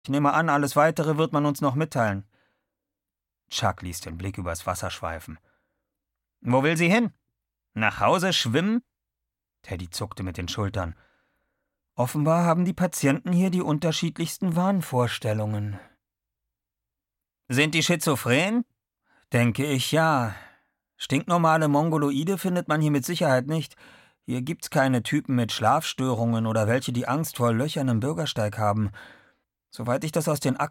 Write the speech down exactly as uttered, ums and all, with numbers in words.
Ich nehme an, alles Weitere wird man uns noch mitteilen. Chuck ließ den Blick übers Wasser schweifen. »Wo will sie hin? Nach Hause schwimmen?« Teddy zuckte mit den Schultern. »Offenbar haben die Patienten hier die unterschiedlichsten Wahnvorstellungen.« »Sind die schizophren?« »Denke ich, ja. Stinknormale Mongoloide findet man hier mit Sicherheit nicht. Hier gibt's keine Typen mit Schlafstörungen oder welche, die Angst vor Löchern im Bürgersteig haben. Soweit ich das aus den